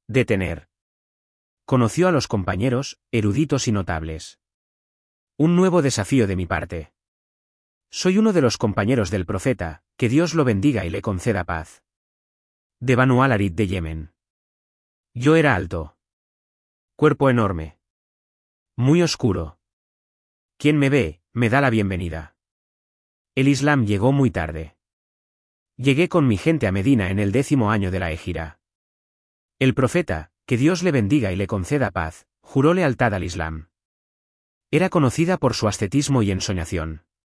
Detener. Conoció a los compañeros, eruditos y notables. Un nuevo desafío de mi parte. Soy uno de los compañeros del profeta, que Dios lo bendiga y le conceda paz. De Banu al-Harith de Yemen. Yo era alto. Cuerpo enorme. Muy oscuro. Quien me ve, me da la bienvenida. El Islam llegó muy tarde. Llegué con mi gente a Medina en el 10º año de la Égira. El profeta, que Dios le bendiga y le conceda paz, juró lealtad al Islam. Era conocida por su ascetismo y ensoñación.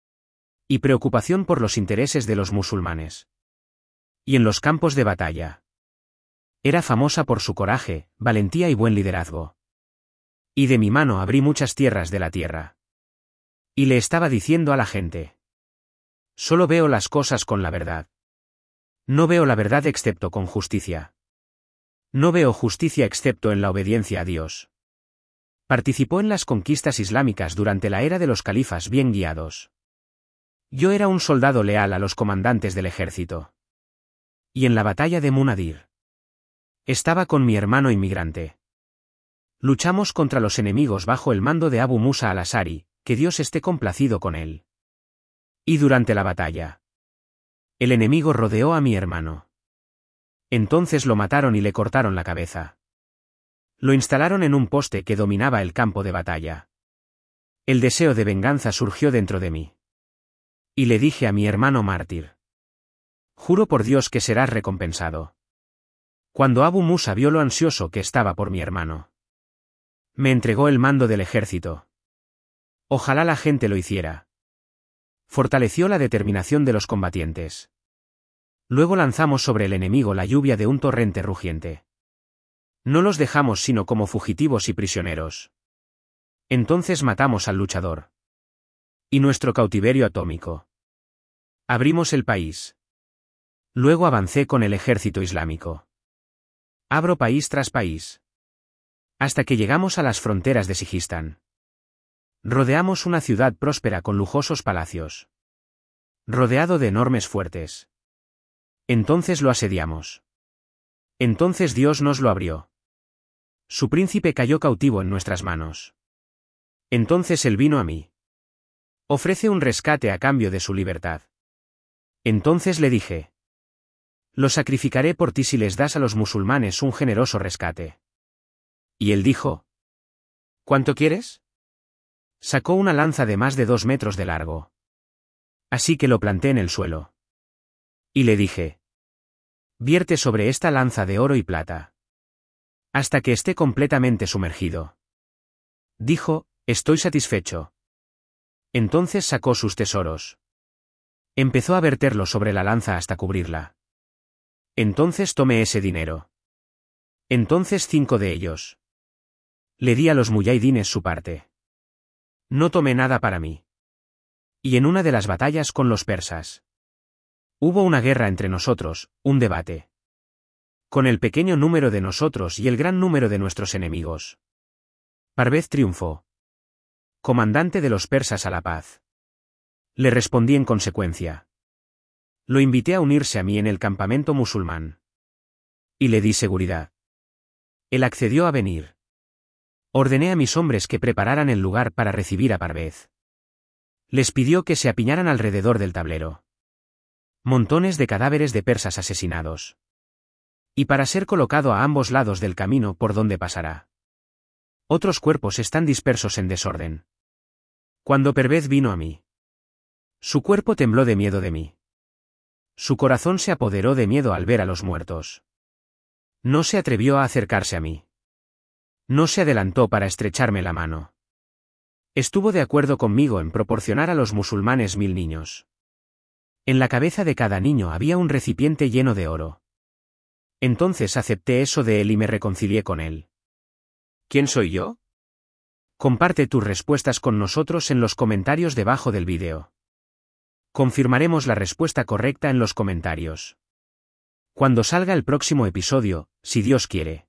Y preocupación por los intereses de los musulmanes. Y en los campos de batalla. Era famosa por su coraje, valentía y buen liderazgo. Y de mi mano abrí muchas tierras de la tierra. Y le estaba diciendo a la gente. Solo veo las cosas con la verdad. No veo la verdad excepto con justicia. No veo justicia excepto en la obediencia a Dios. Participó en las conquistas islámicas durante la era de los califas bien guiados. Yo era un soldado leal a los comandantes del ejército. Y en la batalla de Munadir. Estaba con mi hermano inmigrante. Luchamos contra los enemigos bajo el mando de Abu Musa al-Ashari, que Dios esté complacido con él. Y durante la batalla. El enemigo rodeó a mi hermano. Entonces lo mataron y le cortaron la cabeza. Lo instalaron en un poste que dominaba el campo de batalla. El deseo de venganza surgió dentro de mí. Y le dije a mi hermano mártir. Juro por Dios que serás recompensado. Cuando Abu Musa vio lo ansioso que estaba por mi hermano. Me entregó el mando del ejército. Ojalá la gente lo hiciera. Fortaleció la determinación de los combatientes. Luego lanzamos sobre el enemigo la lluvia de un torrente rugiente. No los dejamos sino como fugitivos y prisioneros. Entonces matamos al luchador. Y nuestro cautiverio atómico. Abrimos el país. Luego avancé con el ejército islámico. Abro país tras país. Hasta que llegamos a las fronteras de Sijistán. Rodeamos una ciudad próspera con lujosos palacios. Rodeado de enormes fuertes. Entonces lo asediamos. Entonces Dios nos lo abrió. Su príncipe cayó cautivo en nuestras manos. Entonces él vino a mí. Ofrece un rescate a cambio de su libertad. Entonces le dije. Lo sacrificaré por ti si les das a los musulmanes un generoso rescate. Y él dijo. ¿Cuánto quieres? Sacó una lanza de más de 2 metros de largo. Así que lo planté en el suelo. Y le dije. Vierte sobre esta lanza de oro y plata. Hasta que esté completamente sumergido. Dijo, estoy satisfecho. Entonces sacó sus tesoros. Empezó a verterlo sobre la lanza hasta cubrirla. Entonces tomé ese dinero. Entonces 5 de ellos. Le di a los muyahidines su parte. No tomé nada para mí. Y en una de las batallas con los persas. Hubo una guerra entre nosotros, un debate. Con el pequeño número de nosotros y el gran número de nuestros enemigos. Parvez triunfó. Comandante de los persas a la paz. Le respondí en consecuencia. Lo invité a unirse a mí en el campamento musulmán. Y le di seguridad. Él accedió a venir. Ordené a mis hombres que prepararan el lugar para recibir a Parvez. Les pidió que se apiñaran alrededor del tablero. Montones de cadáveres de persas asesinados. Y para ser colocado a ambos lados del camino por donde pasará. Otros cuerpos están dispersos en desorden. Cuando Parvez vino a mí. Su cuerpo tembló de miedo de mí. Su corazón se apoderó de miedo al ver a los muertos. No se atrevió a acercarse a mí. No se adelantó para estrecharme la mano. Estuvo de acuerdo conmigo en proporcionar a los musulmanes 1000 niños. En la cabeza de cada niño había un recipiente lleno de oro. Entonces acepté eso de él y me reconcilié con él. ¿Quién soy yo? Comparte tus respuestas con nosotros en los comentarios debajo del vídeo. Confirmaremos la respuesta correcta en los comentarios. Cuando salga el próximo episodio, si Dios quiere.